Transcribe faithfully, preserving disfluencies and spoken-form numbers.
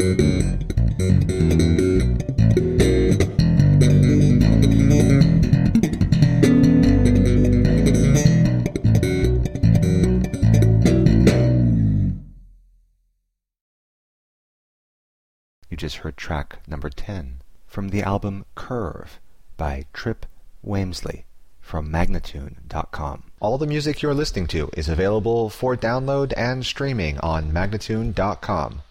You just heard track number ten from the album Curve by Trip Wamesley from Magnatune dot com. All the music you're listening to is available for download and streaming on Magnatune dot com.